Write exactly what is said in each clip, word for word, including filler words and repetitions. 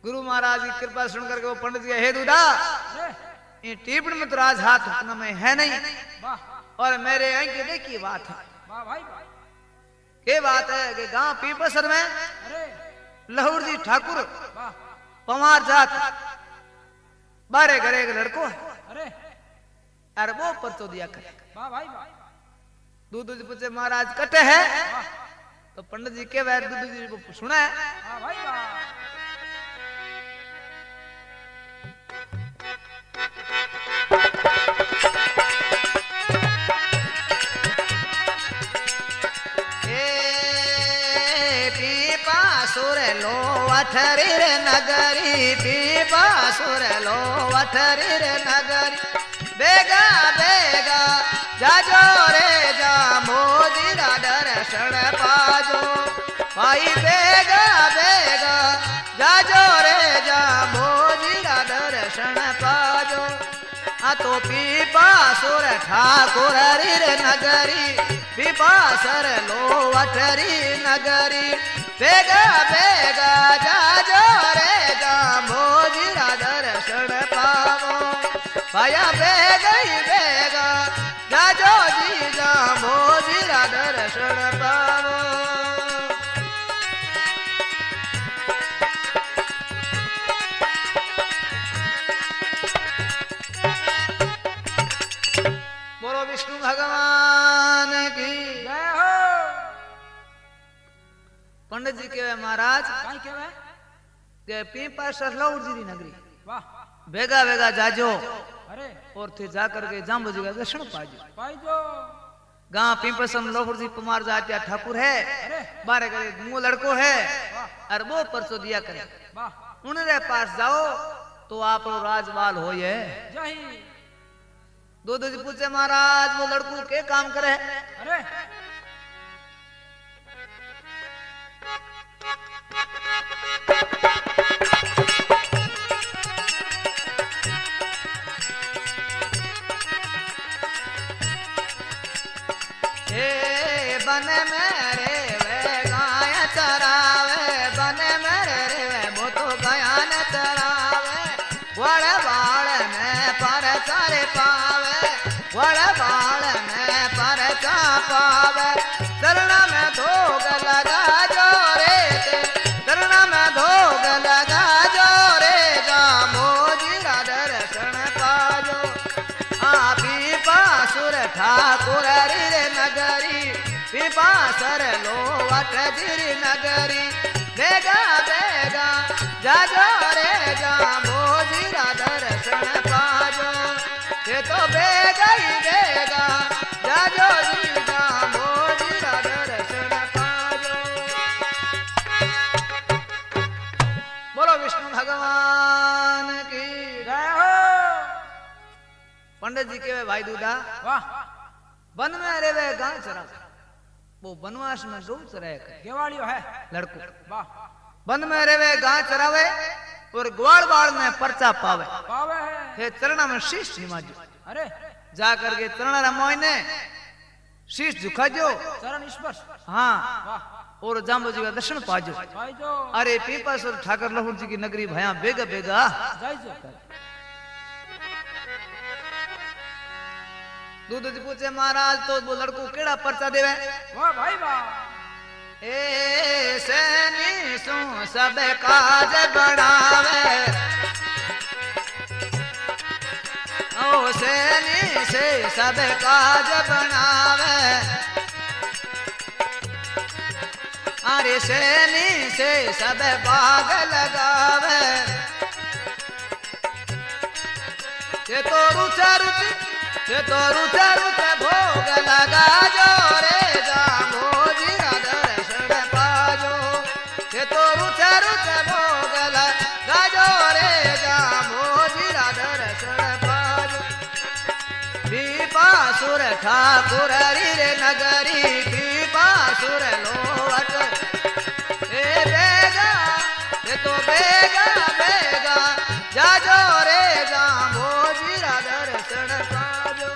गुरु महाराज की कृपा सुन करके वो पंडित जी हे दूधा ये टीपण में तो राज हाथ हुक्म में है नहीं और मेरे अंक देखी बात है के बात है कि गांव पीपसर में लहुर जी ठाकुर पवार जात बारे घरे एक लड़को है अरे वो परचो दिया करे दूध जी पूछे महाराज कटे है तो पंडित जी के वैर दूध जी को सुना है सुर लो वठरी रे नगरी पीपा सुर लो वठरी रे नगरी बेगा बेगा जाजो रे जा मोजीरा दर्शन पाजो भाई बेगा बेगा जाजो रे जा मोजीरा दर्शन पाजो आ तो पीपा सुर ठाकुर रे नगरी पीपा सर लो वठरी नगरी बेगा बेगा जाजो रे जा मोजीरा दर्शन पावो भया बेगा ही बेगा जाजो जी जा मोजीरा दर्शन पावो बोलो विष्णु भगवान की जय हो। पंडित जी कहवे महाराज काई कहवे के पीपा सरलौर जी नगरी वाह बेगा बेगा जाजो अरे और थे जाकर के जाम्बू जी का दर्शन पाजो पाजो गांव पीपसम लोहर जी कुमार जातिया ठाकुर है अरे बारे करे मुंह लड़को है और वो परसो दिया करे वाह उनरे पास जाओ तो आप राजवाल होए जय दो दो जी पूछे महाराज वो लड़को के काम करे अरे बन मेरे वे गाय चरावे बन मेरे रे वो तो गयान चरावे वड़ बाड़ में पर चर पावे वड़ बाड़ में पर चा पावे चरण में धोग लगा जो रे चरण में धोग लगा जो रे जा मोजीरा दर्शन पाजो आपी पासुर ठाकुर रे नगरी पीपा सर लो वठरी नगरी बेगा बेगा जाजो रे जा मोजीरा दर्शन पाजो ये तो बेगा ही बेगा जाजो जी जा मोजीरा दर्शन पाजो बोलो विष्णु भगवान की जय हो। पंडित जी के भाई दूधा वाह वन में रे वे गांव चरा वो वनवास में गौ चराए गेवाड़ियो है लड़को वाह वन में रेवे गाय चरावे और ग्वाल बाल में पर्चा पावे पावे है चरणा में शीश झिमाजो अरे जा करके चरणा मोइने शीश झुकाजो चरण स्पर्श हाँ वाह और जाम्बू जी का दर्शन पाजो पाजो अरे पीपासुर ठाकर लहुर जी की नगरी भया बेगा बेगा जाइजो दूध जी पूछे महाराज तो वो लड़को केड़ा पर्चा देवे वाह भाई वाह ए सैनी सु सब काज बढ़ावे ओ सैनी से सब काज बनावे अरे सैनी से सब बाग लगावे ये तो रुचा रुचि ये तो रुचा रुचा भोग लगा जो रे जा मोजीरा दर्शन पाजो ये तो रुचा रुचा भोग लगा जो रे जा मोजीरा दर्शन पाजो पीपा सुर ठाकुर रे नगरी पीपा सुर लोवट ए बेगा ये तो बेगा बेगा जाजो रे जा मोजीरा दर्शन पाजो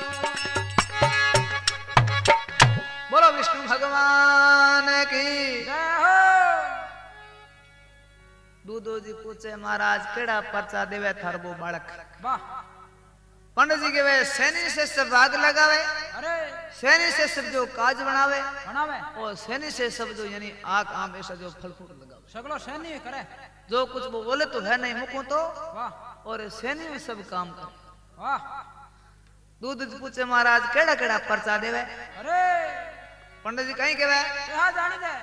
बोलो विष्णु भगवान की जय हो। दूधो जी पूछे महाराज केड़ा पर्चा देवे थारबो बालक। वाह। पंडित जी कहवे सैनी से सब भाग लगावे। अरे सैनी से सब जो काज बनावे बनावे और सैनी से सब जो यानी आग आम ऐसा जो फल फ्रूट लगावे सगलो सैनी करे। जो कुछ वो बोले तो है नहीं मुकू तो वाह। और सैनी में सब काम करे। वाह। दूध जी पूछे महाराज केड़ा केड़ा पर्चा देवे। अरे पंडित जी कहीं कहवे कहा जानी दे।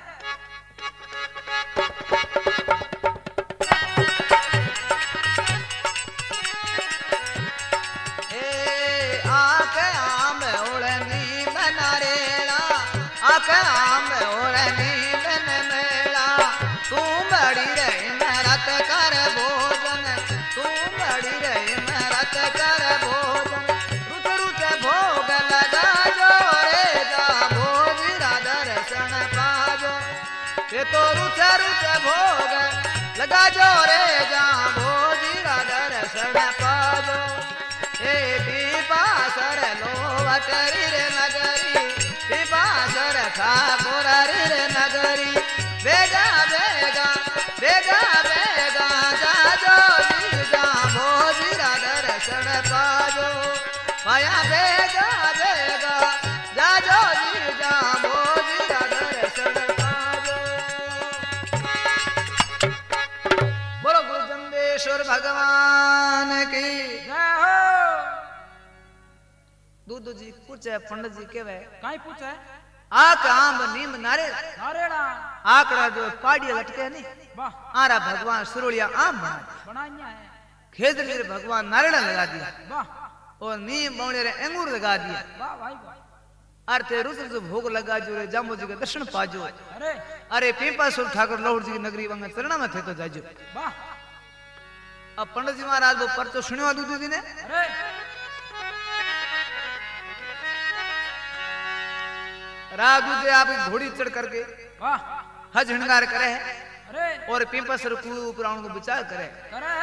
ए आक आम ओढ़नी बनारेला आक आम ओढ़नी बन मेला तू बड़ी रही मेहनत कर भोजन तू बड़ी रही मेहनत कर भोजन रुच रुच भोग लगा जो रे जा भोजरा दर्शन पाजो ये तो रुच रुच भोग लगा जो रे जा भोजरा दर्शन पाजो हे दीपासर लोवटरी रे नगरी दीपासर ठाकुर रे नगरी बेगा बेगा बेगा बेगा जाजो जी जा भोजरा दर्शन पाजो माया बेगा बेगा जाजो जी जा भोजरा दर्शन पाजो। बोलो गुरु जम्बेश्वर भगवान की जय हो। दूध जी पूछे पंडित जी कहवे काई पूछे आक आम नीम नारे नारेड़ा आकड़ा जो पाड़िया लटके नहीं वाह। आरा भगवान सुरुलिया आम बना बनाइया है। खेजरी रे भगवान नारेड़ा लगा दिया वाह। और नीम बौड़े रे अंगूर लगा दिया वाह भाई वाह। अर्थे रुद्र जो भोग लगा जो रे जाम्बू जी के दर्शन पाजो। अरे अरे पीपासुर ठाकुर लौड़ जी की नगरी वंग चरणा में थे तो जाजो। वाह। अब पंडित जी महाराज वो परचो सुनियो दूध जी ने अरे राजू आप घोड़ी चढ़ करके वाह। हज हिणगार करे अरे और पीपासुर कुएं ऊपर आने को विचार करे करे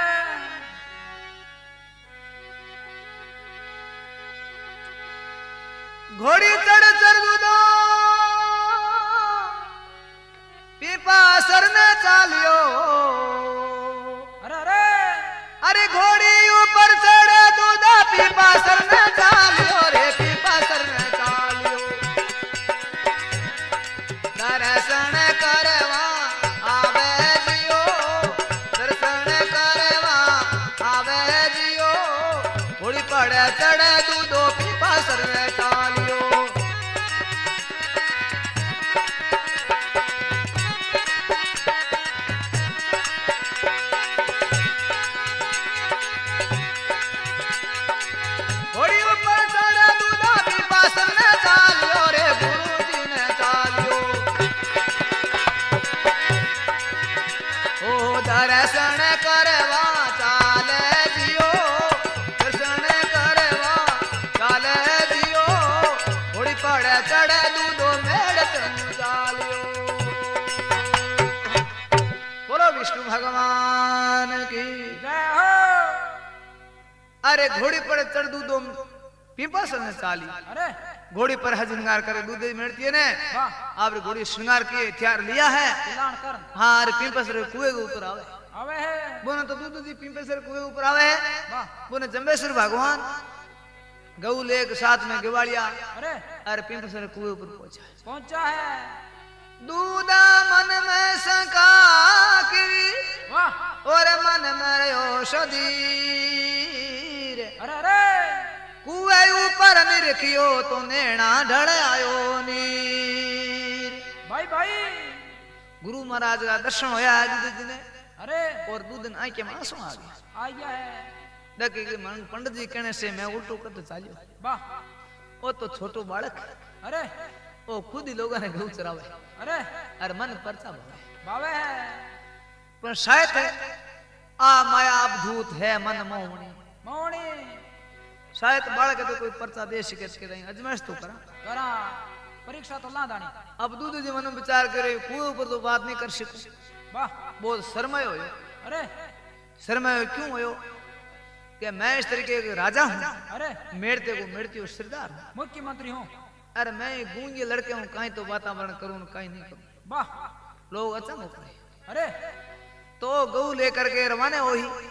घोड़ी चढ़ चढ़ दूधो पीपासर ने चालियो। अरे अरे अरे घोड़ी ऊपर चढ़े दूधा पीपासर ने चालियो रे पीपासर ने चालियो दर्शन करवा आवे जियो दर्शन करवा आवे जियो घोड़ी पड़े चढ़े दूधो पीपासर ने चालियो। घोड़ी ऊपर चढ़े दूधा पीपासर ने चालियो रे गुरु जी ने चालियो। ओ दर्शन करवा चाले जियो दर्शन करवा चाले जियो घोड़ी पड़े चढ़े दूधो मेड़ चंद चालियो। बोलो विष्णु भगवान की जय हो। अरे घोड़ी पर चढ़ दूधो पीपासर ने चाली अरे घोड़ी पर हज श्रृंगार करे दूध मिलती है ने वाह। आपने घोड़ी श्रृंगार किए हथियार लिया है। ऐलान कर हाँ अरे पीपासर कुएं के ऊपर आवे आवे है। बोने तो दूध जी पीपासर कुएं ऊपर आवे वाह। बोने जम्बेश्वर भगवान गौल एक साथ में गिवाड़िया अरे अरे पीपासर कुएं ऊपर पहुंचा पहुंचा है। दूधा मन में शंका की वाह। और मन में औषधि अरे अरे कुएं ऊपर निरखियो तो नैना ढल आयो नीर। भाई भाई गुरु महाराज का दर्शन होया है दूध जी ने अरे और दूध आई के मासू आ गया आ गया है। देखे कि मन पंडित जी कहने से मैं उल्टो कर तो चालियो वाह। वो तो छोटो बालक अरे वो खुद ही लोगों ने गऊ चरावे अरे अरे मन परचा भावे बावे है। पर शायद है आ माया अवधूत है मन मोहनी मोहनी शायद बालक तो कोई परचा दे सके के नहीं अजमेश तो करा करा परीक्षा तो ला दानी। अब दूध जी मन विचार करे कुएं ऊपर तो बात नहीं कर सकू वाह। बहुत शर्मय हो अरे शर्मय क्यों हो कि मैं इस तरीके के राजा हूँ अरे मेड़ते को मेड़ती हूँ सरदार हूँ मुख्यमंत्री हूँ। अरे मैं गूंगे लड़के हूँ कहीं तो वातावरण करूँ कहीं नहीं करूँ वाह। लोग अचंभो करे अरे तो गऊ लेकर के रवाने हो ही